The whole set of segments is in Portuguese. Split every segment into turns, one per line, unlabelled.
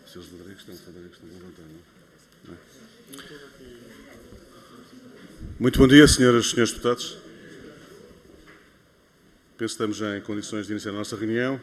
Silvio Rodrigues estão levantando. Muito bom dia, senhoras e senhores deputados. Penso que estamos já em condições de iniciar a nossa reunião.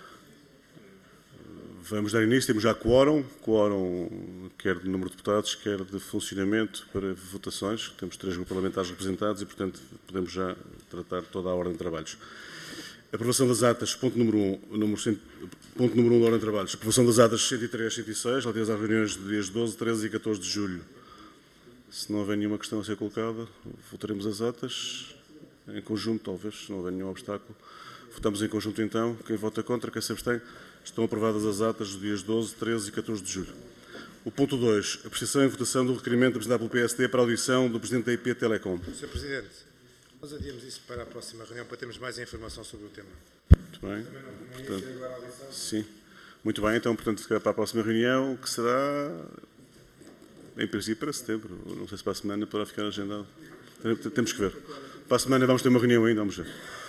Vamos dar início, temos já quórum, quer de número de deputados, quer de funcionamento para votações. Temos 3 grupos parlamentares representados e, portanto, podemos já tratar toda a ordem de trabalhos. Aprovação das atas, ponto número 1 da ordem de trabalhos. Aprovação das atas 103 e 106, relativas às reuniões de dias 12, 13 e 14 de julho. Se não houver nenhuma questão a ser colocada, votaremos as atas em conjunto, talvez, se não houver nenhum obstáculo. Votamos em conjunto, então. Quem vota contra, quem se abstém, estão aprovadas as atas dos dias 12, 13 e 14 de julho. O ponto 2, apreciação e votação do requerimento apresentado pelo PSD para a audição do Presidente da IP Telecom.
Sr. Presidente, nós adiamos isso para a próxima reunião para termos mais informação sobre o tema.
Muito bem. Portanto, sim. Muito bem, então, portanto, para a próxima reunião, que será, em princípio, para setembro. Não sei se para a semana poderá ficar agendado. Temos que ver. Para a semana vamos ter uma reunião ainda, vamos ver.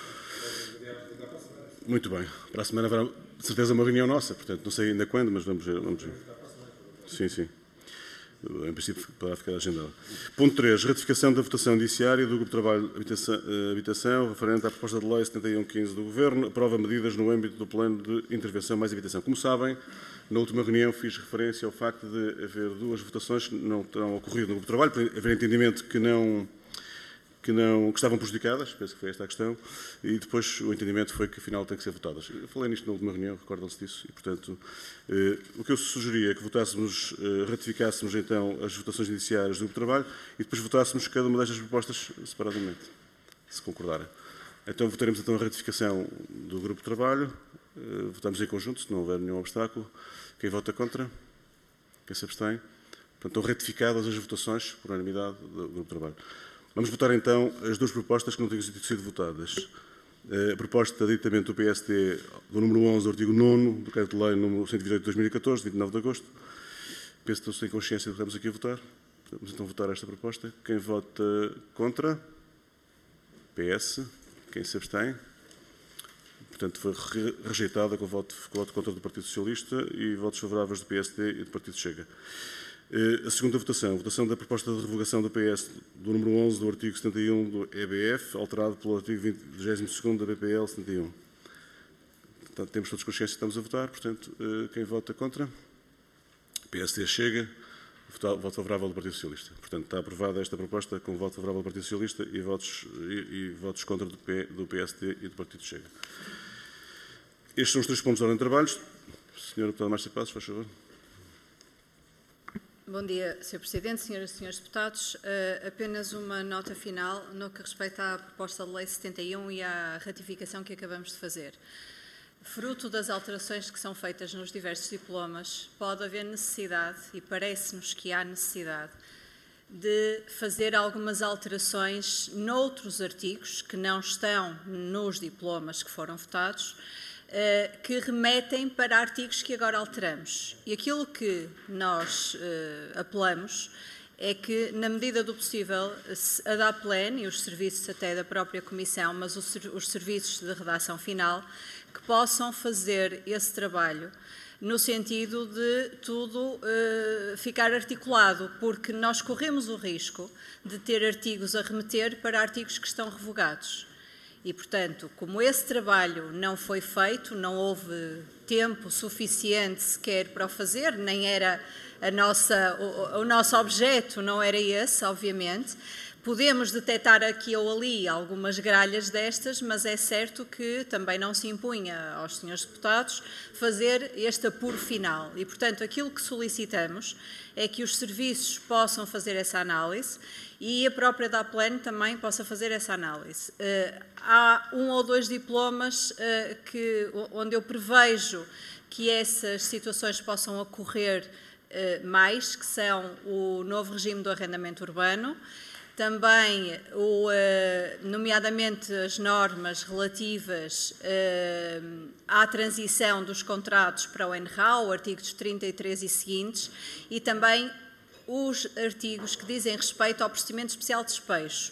Muito bem. Para a semana haverá, de certeza, uma reunião nossa, portanto, não sei ainda quando, mas vamos ver. Sim, sim. Em princípio, poderá ficar agendado. Ponto 3. Ratificação da votação indiciária do Grupo de Trabalho Habitação, referente à proposta de lei 7115 do Governo, aprova medidas no âmbito do Plano de Intervenção mais Habitação. Como sabem, na última reunião fiz referência ao facto de haver 2 votações que não terão ocorrido no Grupo de Trabalho, por haver entendimento que estavam prejudicadas, penso que foi esta a questão, e depois o entendimento foi que afinal têm que ser votadas. Eu falei nisto na última reunião, recordam-se disso, e portanto o que eu sugeria é que votássemos, ratificássemos então as votações iniciais do Grupo de Trabalho e depois votássemos cada uma destas propostas separadamente, se concordarem. Então votaremos então a ratificação do Grupo de Trabalho, votamos em conjunto, se não houver nenhum obstáculo. Quem vota contra? Quem se abstém? Portanto, estão ratificadas as votações por unanimidade do Grupo de Trabalho. Vamos votar então as 2 propostas que não têm sido votadas. A proposta de aditamento do PSD do número 11 do artigo 9º do Decreto-Lei número 128 de 2014, 29 de agosto. Penso que todos têm consciência do que estamos aqui a votar. Vamos então votar esta proposta. Quem vota contra? PS. Quem se abstém? Portanto, foi rejeitada com o voto contra do Partido Socialista e votos favoráveis do PSD e do Partido Chega. A segunda votação da proposta de revogação do PS do número 11 do artigo 71 do EBF, alterado pelo artigo 22º da BPL 71. Portanto, temos todos consciência que estamos a votar, portanto, quem vota contra? PSD Chega, voto favorável do Partido Socialista. Portanto, está aprovada esta proposta com voto favorável do Partido Socialista e votos contra do PSD e do Partido Chega. Estes são os 3 pontos de ordem de trabalhos. Senhora Deputada Márcia Passos, faz favor.
Bom dia, Sr. Presidente, senhoras e senhores deputados. Apenas uma nota final no que respeita à proposta de lei 71 e à ratificação que acabamos de fazer. Fruto das alterações que são feitas nos diversos diplomas, pode haver necessidade, e parece-nos que há necessidade, de fazer algumas alterações noutros artigos que não estão nos diplomas que foram votados, que remetem para artigos que agora alteramos. E aquilo que nós apelamos é que, na medida do possível, a DAPLAN e os serviços até da própria Comissão, mas os serviços de redação final, que possam fazer esse trabalho no sentido de tudo ficar articulado, porque nós corremos o risco de ter artigos a remeter para artigos que estão revogados. E, portanto, como esse trabalho não foi feito, não houve tempo suficiente sequer para o fazer, nem era o nosso objeto, não era esse, obviamente. Podemos detectar aqui ou ali algumas gralhas destas, mas é certo que também não se impunha aos senhores deputados fazer este apuro final. E, portanto, aquilo que solicitamos é que os serviços possam fazer essa análise e a própria DAPLAN também possa fazer essa análise. Há 1 ou 2 diplomas onde eu prevejo que essas situações possam ocorrer mais, que são o novo regime do arrendamento urbano, também, nomeadamente, as normas relativas à transição dos contratos para o NRAO, artigos 33 e seguintes, e também os artigos que dizem respeito ao procedimento especial de despejo.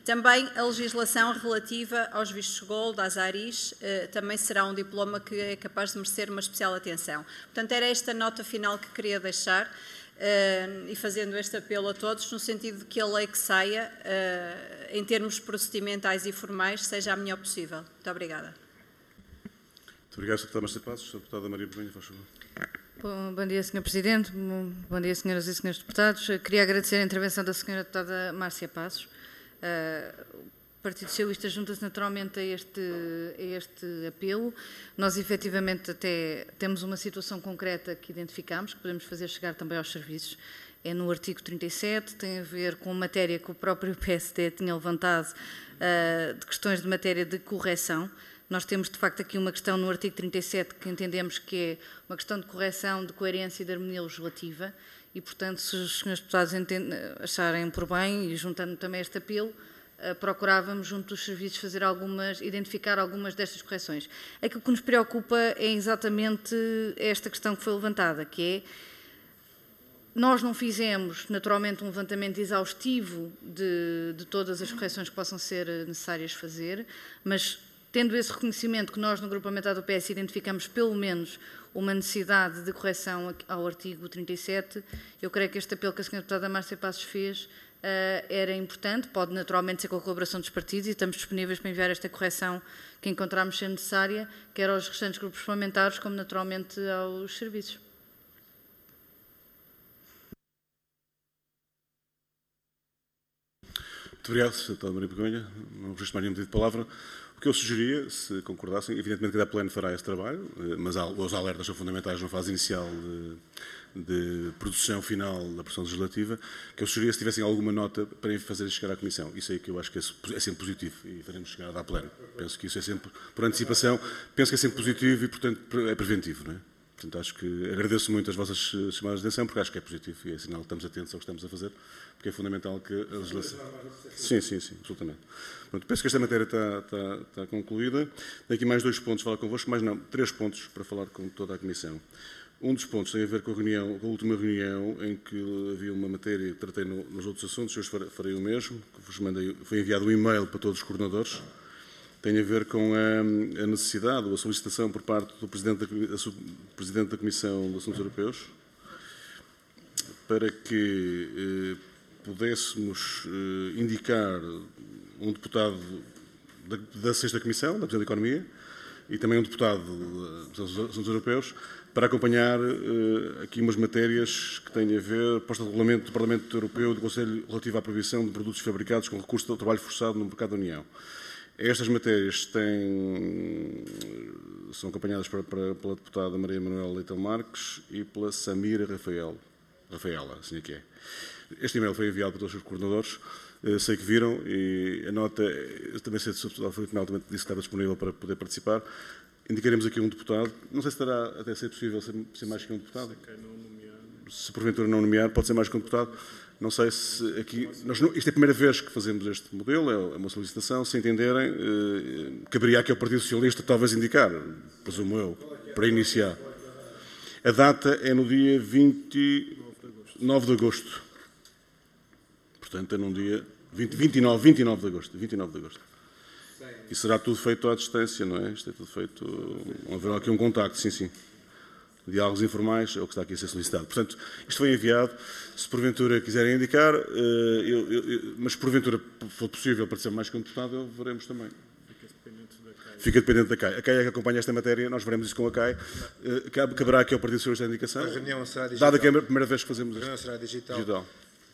Também a legislação relativa aos vistos gold, às ARIs, também será um diploma que é capaz de merecer uma especial atenção. Portanto, era esta nota final que queria deixar, e fazendo este apelo a todos, no sentido de que a lei que saia, em termos procedimentais e formais, seja a melhor possível. Muito obrigada.
Muito obrigado, Sr. Deputado Márcia Passos. Sr. Deputada Maria Begonha, faz favor.
Bom dia, Sr. Presidente. Bom dia, senhoras e senhores deputados. Queria agradecer a intervenção da Sra. Deputada Márcia Passos. O Partido Socialista junta-se naturalmente a este apelo. Nós, efetivamente, até temos uma situação concreta que identificamos, que podemos fazer chegar também aos serviços. É no artigo 37, tem a ver com matéria que o próprio PSD tinha levantado, de questões de matéria de correção. Nós temos, de facto, aqui uma questão no artigo 37 que entendemos que é uma questão de correção, de coerência e de harmonia legislativa e, portanto, se os senhores deputados acharem por bem e juntando também este apelo, procurávamos, junto dos serviços, identificar algumas destas correções. Aquilo que nos preocupa é exatamente esta questão que foi levantada, que é, nós não fizemos, naturalmente, um levantamento exaustivo de todas as correções que possam ser necessárias fazer, mas tendo esse reconhecimento que nós, no Grupo Parlamentar do PS, identificamos pelo menos uma necessidade de correção ao artigo 37, eu creio que este apelo que a Sra. Deputada Márcia Passos fez era importante, pode naturalmente ser com a colaboração dos partidos e estamos disponíveis para enviar esta correção que encontrarmos ser necessária, quer aos restantes grupos parlamentares, como naturalmente aos serviços.
Muito obrigado, Sr. Deputado Maria Begonha. Não registro mais nenhum pedido de palavra. O que eu sugeria, se concordassem, evidentemente que cada pleno fará esse trabalho, mas os alertas são fundamentais na fase inicial de produção final da produção legislativa, que eu sugeria se tivessem alguma nota para fazer chegar à Comissão. Isso aí que eu acho que é sempre positivo e faremos chegar à pleno. Penso que isso é sempre, por antecipação, penso que é sempre positivo e, portanto, é preventivo, não é? Portanto, acho que agradeço muito as vossas chamadas de atenção, porque acho que é positivo e é sinal que estamos atentos ao que estamos a fazer, porque é fundamental que a legislação... Sim, absolutamente. Pronto, penso que esta matéria está concluída. Tenho aqui mais 2 pontos para falar convosco, mais não, 3 pontos para falar com toda a Comissão. Um dos pontos tem a ver com a última reunião, em que havia uma matéria que tratei nos outros assuntos, hoje farei o mesmo, foi enviado um e-mail para todos os coordenadores, tem a ver com a necessidade ou a solicitação por parte do Presidente da Comissão de Assuntos Europeus para que pudéssemos indicar um deputado da 6ª Comissão, da Comissão de Economia, e também um deputado dos Assuntos Europeus, para acompanhar aqui umas matérias que têm a ver com o regulamento do Parlamento Europeu e do Conselho relativo à proibição de produtos fabricados com recurso ao trabalho forçado no mercado da União. Estas matérias são acompanhadas pela deputada Maria Manuela Leitão Marques e pela Samira Rafaela, assim é que é. Este e-mail foi enviado para todos os coordenadores, sei que viram, e a nota, também sei que o deputado final também disse que estava disponível para poder participar. Indicaremos aqui um deputado, não sei se estará até ser possível ser mais que um deputado. Se porventura não nomear, pode ser mais que um deputado. Não sei se aqui... Isto é a primeira vez que fazemos este modelo, é uma solicitação. Se entenderem, caberia aqui ao Partido Socialista talvez indicar, presumo eu, para iniciar. A data é no dia 29 de agosto. Portanto, é num dia 29 de agosto. E será tudo feito à distância, não é? Isto é tudo feito... Haverá aqui um contacto, sim. Diálogos informais é o que está aqui a ser solicitado. Portanto, isto foi enviado. Se porventura quiserem indicar, mas se porventura for possível para ser mais que um deputado, veremos também. Fica dependente da CAI. A CAI é que acompanha esta matéria, nós veremos isso com a CAI. Caberá aqui ao Partido Socialista a indicação.
A reunião será digital.
Dada que é a primeira vez que fazemos isto.
A reunião será digital.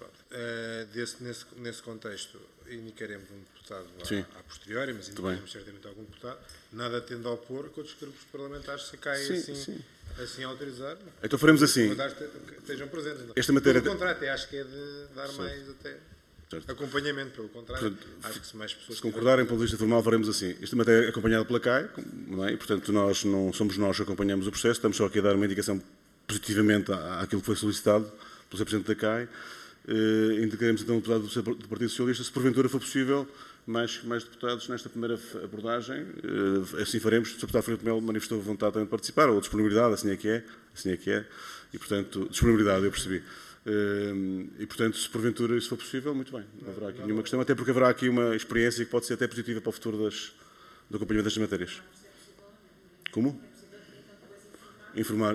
Nesse contexto, indicaremos um deputado a posteriori, mas indicaremos certamente algum deputado, nada tendo a opor que outros grupos parlamentares se caem assim autorizar.
Então faremos assim.
Estejam presentes.
Esta matéria...
Pelo contrário, acho que é de dar mais até acompanhamento, pelo contrário. Portanto, acho que se mais pessoas...
Se concordarem, pela lista formal, faremos assim. Esta matéria é acompanhada pela CAI, não é? E, portanto, nós não somos nós que acompanhamos o processo, estamos só aqui a dar uma indicação positivamente àquilo que foi solicitado pelo Sr. Presidente da CAI. Indicaremos então o deputado do Partido Socialista, se porventura for possível, mais deputados nesta primeira abordagem. Assim faremos. O Sr. Deputado Filipe Melo manifestou vontade também de participar, ou disponibilidade, assim é que é. E, portanto, disponibilidade, eu percebi. E, portanto, se porventura isso for possível, muito bem. Não haverá aqui nenhuma questão, até porque haverá aqui uma experiência que pode ser até positiva para o futuro do acompanhamento destas matérias. Como? Informar.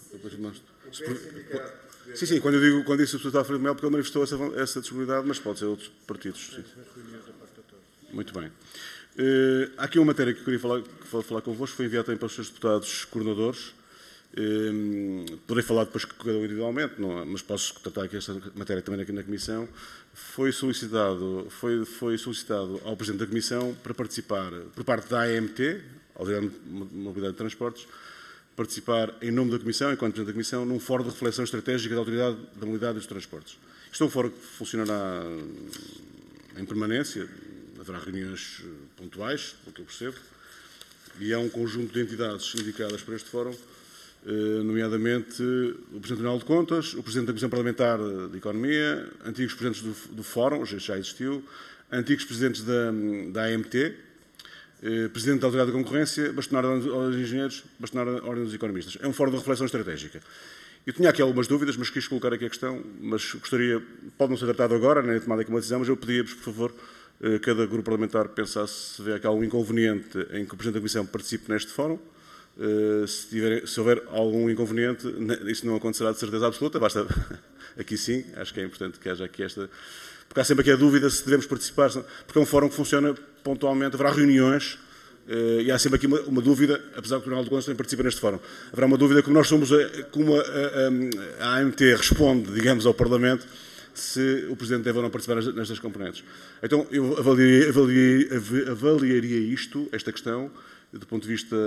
Sim, quando disse o deputado Filipe Melo, porque ele manifestou essa disponibilidade, mas pode ser outros partidos. Sim. Muito bem. Há aqui uma matéria que eu queria falar convosco, foi enviada também para os seus deputados coordenadores. Poderei falar depois cada um individualmente, mas posso tratar aqui esta matéria também aqui na Comissão. Foi solicitado ao Presidente da Comissão para participar, por parte da AMT, Autoridade de Mobilidade de Transportes, participar em nome da Comissão, enquanto Presidente da Comissão, num fórum de reflexão estratégica da Autoridade da Mobilidade dos Transportes. Isto é um fórum que funcionará em permanência, haverá reuniões pontuais, pelo que eu percebo, e há um conjunto de entidades indicadas para este fórum, nomeadamente o Presidente do Tribunal de Contas, o Presidente da Comissão Parlamentar de Economia, antigos Presidentes do Fórum, já existiu, antigos Presidentes da AMT, Presidente da Autoridade da Concorrência, Bastonário da Ordem dos Engenheiros, Bastonário da Ordem dos Economistas. É um fórum de reflexão estratégica. Eu tinha aqui algumas dúvidas, mas quis colocar aqui a questão, mas gostaria, pode não ser tratado agora, nem tomada aqui uma decisão, mas eu pedia-vos, por favor, cada grupo parlamentar pensasse se vê aqui algum inconveniente em que o Presidente da Comissão participe neste fórum. Se houver algum inconveniente, isso não acontecerá de certeza absoluta, basta aqui sim, acho que é importante que haja aqui esta... Porque há sempre aqui a dúvida se devemos participar, porque é um fórum que funciona pontualmente, haverá reuniões, e há sempre aqui uma dúvida, apesar que o Tribunal de Contas também participa neste fórum, haverá uma dúvida como nós somos, como a AMT responde, digamos, ao Parlamento, se o Presidente deve ou não participar nestas componentes. Então, eu avaliaria esta questão, do ponto de vista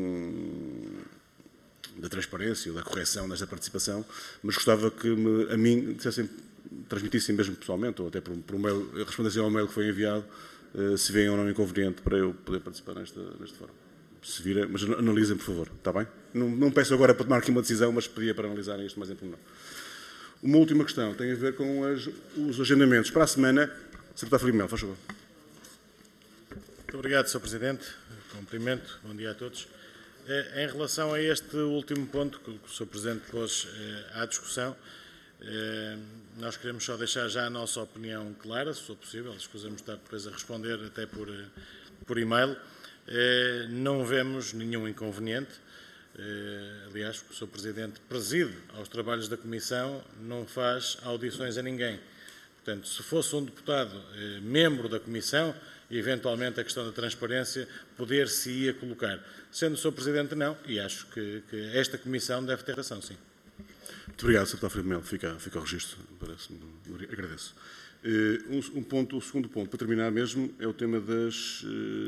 da transparência, da correção desta participação, mas gostava que a mim transmitissem mesmo pessoalmente, ou até por um mail, respondessem ao mail que foi enviado, se veem ou não inconveniente para eu poder participar neste fórum. Se virem, mas analisem, por favor, está bem? Não peço agora para tomar aqui uma decisão, mas pedia para analisarem isto mais em pormenor. Uma última questão tem a ver com os agendamentos. Para a semana, Sr. Deputado Filipe Melo, faz favor.
Muito obrigado, Sr. Presidente. Cumprimento. Bom dia a todos. Em relação a este último ponto que o Sr. Presidente pôs à discussão, nós queremos só deixar já a nossa opinião clara, se for possível, escusamos estar depois a responder até por e-mail. Não vemos nenhum inconveniente. Aliás, o Sr. Presidente preside aos trabalhos da Comissão, não faz audições a ninguém. Portanto, se fosse um deputado membro da Comissão, eventualmente a questão da transparência poder-se-ia colocar. Sendo o Sr. Presidente não, e acho que esta Comissão deve ter razão, sim.
Muito obrigado, Sr. Deputado Filipe Melo. Fica ao registro. Agradeço. O segundo ponto, para terminar mesmo, é o tema das...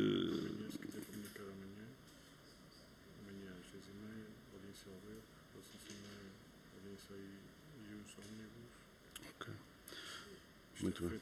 Muito bem.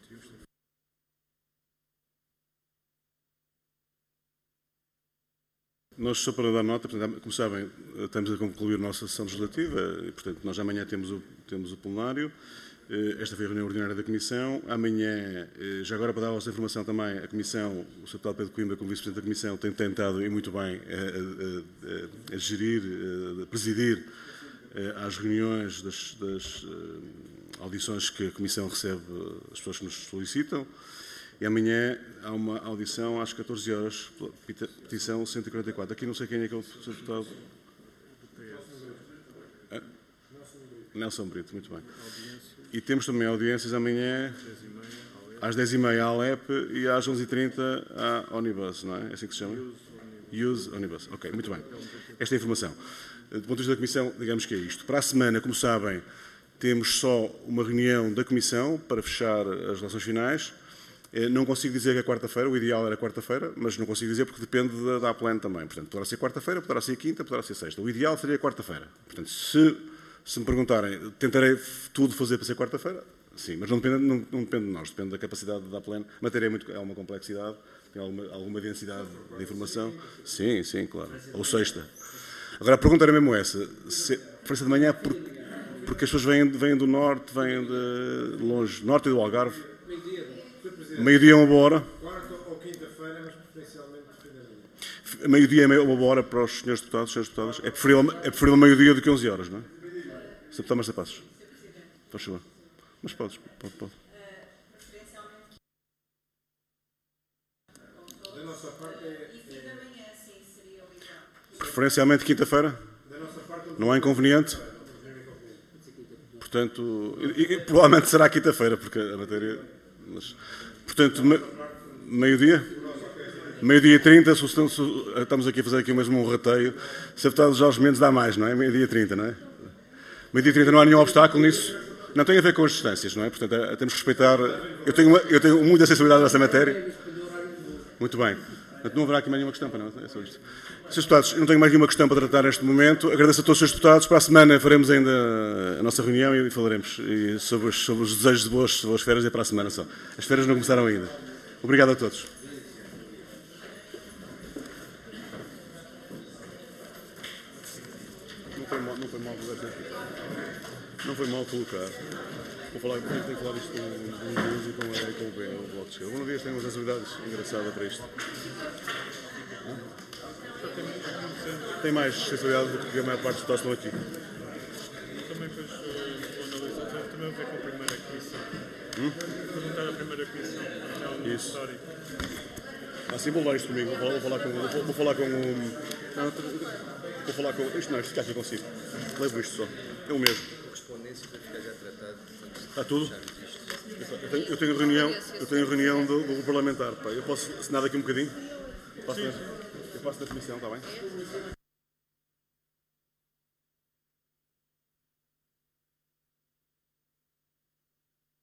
Nós, só para dar nota, portanto, como sabem, estamos a concluir a nossa sessão legislativa e, portanto, nós amanhã temos o plenário. Esta foi a reunião ordinária da Comissão. Amanhã, já agora para dar a vossa informação também, a Comissão, o Sr. Deputado Pedro Coimbra, como Vice-Presidente da Comissão, tem tentado, e muito bem, a gerir, a presidir às reuniões das audições que a Comissão recebe as pessoas que nos solicitam. E amanhã há uma audição às 14 horas, petição 144. Aqui não sei quem é que é o Sr. Deputado. Nelson Brito, muito bem. E temos também audiências amanhã às 10h30 à Alep e às 11h30 à Onibus, não é? É assim que se chama? Use Onibus. Ok, muito bem. Esta é a informação. Do ponto de vista da Comissão, digamos que é isto. Para a semana, como sabem, temos só uma reunião da Comissão para fechar as relações finais. Não consigo dizer que é quarta-feira, o ideal era quarta-feira, mas não consigo dizer porque depende da APLAN também. Portanto, poderá ser quarta-feira, poderá ser quinta, poderá ser sexta. O ideal seria quarta-feira. Portanto, se me perguntarem, tentarei tudo fazer para ser quarta-feira? Sim, mas não depende de nós, depende da capacidade da APLAN. A matéria é uma complexidade, tem alguma densidade de informação. Sim, claro. Ou sexta. Agora, a pergunta era mesmo essa. Força de manhã, porque as pessoas vêm do norte, vêm de longe, norte e do Algarve. Meio-dia é uma boa hora.
Quarta ou quinta-feira, mas preferencialmente defender.
Meio-dia é uma boa hora para os senhores deputados, senhores deputadas. É preferível meio-dia do que 11 horas, não é? Sr. Deputado Marcia Passos. Faz favor. Mas pode.
Da nossa parte
Preferencialmente quinta-feira? Não há inconveniente? Portanto, provavelmente será quinta-feira, porque a matéria... Mas, portanto, meio-dia? Meio-dia e 30, estamos aqui a fazer aqui mesmo um rateio. Se a deputado Jorge Mendes dá mais, não é? Meio-dia e 30, não é? Meio-dia e 30 não há nenhum obstáculo nisso. Não tem a ver com as distâncias, não é? Portanto, temos que respeitar... Eu tenho muita sensibilidade nessa matéria. Muito bem. Portanto, não haverá aqui mais nenhuma questão, não é? É só isto. Senhores deputados, eu não tenho mais nenhuma questão para tratar neste momento. Agradeço a todos os senhores deputados. Para a semana faremos ainda a nossa reunião e falaremos sobre os desejos de boas férias e para a semana só. As férias não começaram ainda. Obrigado a todos. Não foi mal colocar. Tenho que falar isto com o Luís e com o Bloco de Esquerda. Bom dia, tenho uma sensibilidade engraçada para isto. Tem mais sensibilidade do que a maior parte dos deputados estão aqui.
Também depois vou analisar. Também vou ver com a primeira comissão. Perguntar à primeira comissão. É
isso.
Histórico.
Assim vou levar isto comigo. Vou falar com o... Isto não, isto fica aqui consigo. Levo isto só. É o mesmo.
Correspondência para ficar já tratado.
Está tudo? Eu tenho reunião do parlamentar. Pá. Eu posso assinar daqui um bocadinho? Eu passo na comissão, está bem?